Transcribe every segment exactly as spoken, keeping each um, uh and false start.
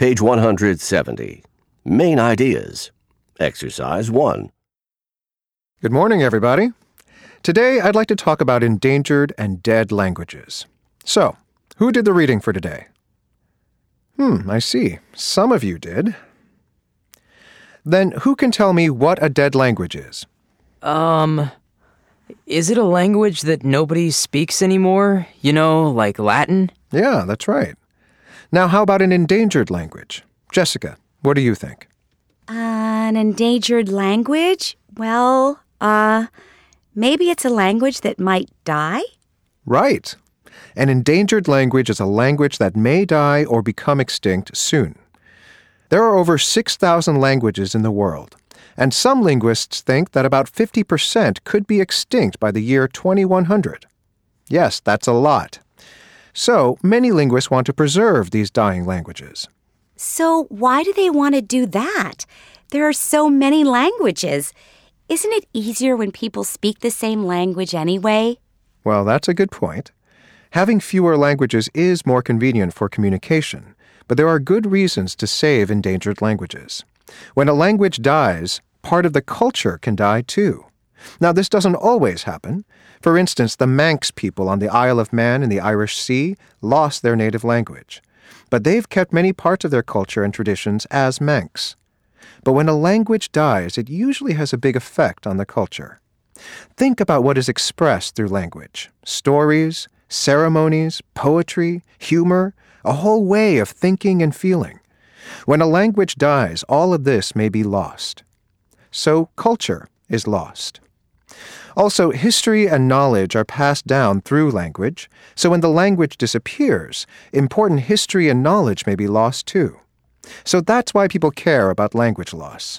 Page one hundred seventy. Main ideas. Exercise one. Good morning, everybody. Today, I'd like to talk about endangered and dead languages. So, who did the reading for today? Hmm, I see. Some of you did. Then who can tell me what a dead language is? Um, is it a language that nobody speaks anymore? You know, like Latin? Yeah, that's right. Now, how about an endangered language? Jessica, what do you think? Uh, an endangered language? Well, uh, maybe it's a language that might die? Right. An endangered language is a language that may die or become extinct soon. There are over six thousand languages in the world, and some linguists think that about fifty percent could be extinct by the year twenty-one hundred. Yes, that's a lot. So, many linguists want to preserve these dying languages. So why do they want to do that? There are so many languages. Isn't it easier when people speak the same language anyway? Well, that's a good point. Having fewer languages is more convenient for communication, but there are good reasons to save endangered languages. When a language dies, part of the culture can die too. Now, this doesn't always happen. For instance, the Manx people on the Isle of Man in the Irish Sea lost their native language, but they've kept many parts of their culture and traditions as Manx. But when a language dies, it usually has a big effect on the culture. Think about what is expressed through language: stories, ceremonies, poetry, humor, a whole way of thinking and feeling. When a language dies, all of this may be lost. So culture is lost. Also, history and knowledge are passed down through language, so when the language disappears, important history and knowledge may be lost too. So that's why people care about language loss.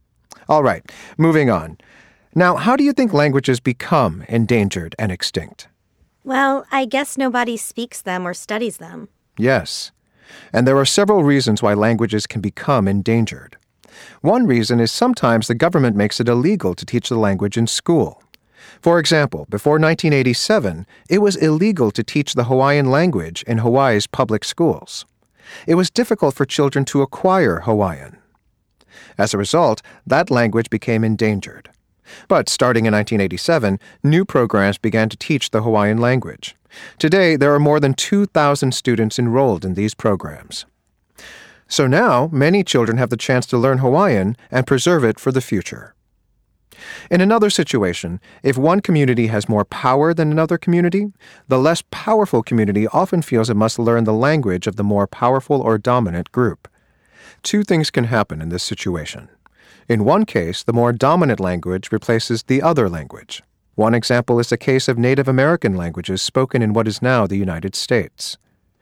All right, moving on. Now, how do you think languages become endangered and extinct? Well, I guess nobody speaks them or studies them. Yes, and there are several reasons why languages can become endangered. One reason is sometimes the government makes it illegal to teach the language in school. For example, before nineteen eighty-seven, it was illegal to teach the Hawaiian language in Hawaii's public schools. It was difficult for children to acquire Hawaiian. As a result, that language became endangered. But starting in nineteen eighty-seven, new programs began to teach the Hawaiian language. Today, there are more than two thousand students enrolled in these programs. So now, many children have the chance to learn Hawaiian and preserve it for the future. In another situation, if one community has more power than another community, the less powerful community often feels it must learn the language of the more powerful or dominant group. Two things can happen in this situation. In one case, the more dominant language replaces the other language. One example is the case of Native American languages spoken in what is now the United States.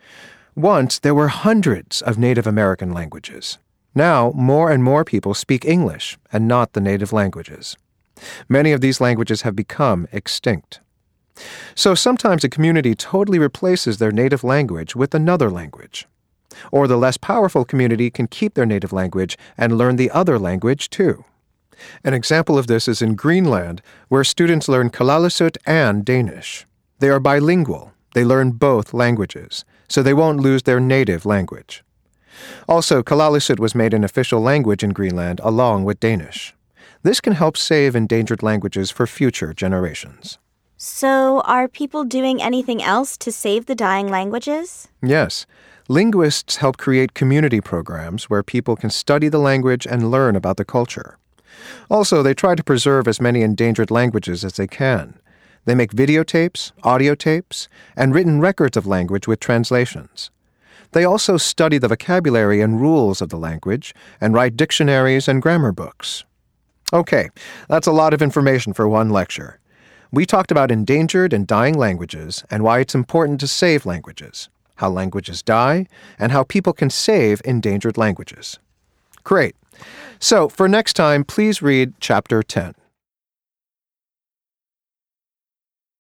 Once, there were hundreds of Native American languages. Now, more and more people speak English and not the native languages. Many of these languages have become extinct. So sometimes a community totally replaces their native language with another language. Or the less powerful community can keep their native language and learn the other language too. An example of this is in Greenland, where students learn Kalaallisut and Danish. They are bilingual. They learn both languages, so they won't lose their native language. Also, Kalaallisut was made an official language in Greenland along with Danish. This can help save endangered languages for future generations. So, are people doing anything else to save the dying languages? Yes. Linguists help create community programs where people can study the language and learn about the culture. Also, they try to preserve as many endangered languages as they can. They make videotapes, audio tapes, and written records of language with translations. They also study the vocabulary and rules of the language and write dictionaries and grammar books. Okay, that's a lot of information for one lecture. We talked about endangered and dying languages and why it's important to save languages, how languages die, and how people can save endangered languages. Great. So, for next time, please read Chapter ten.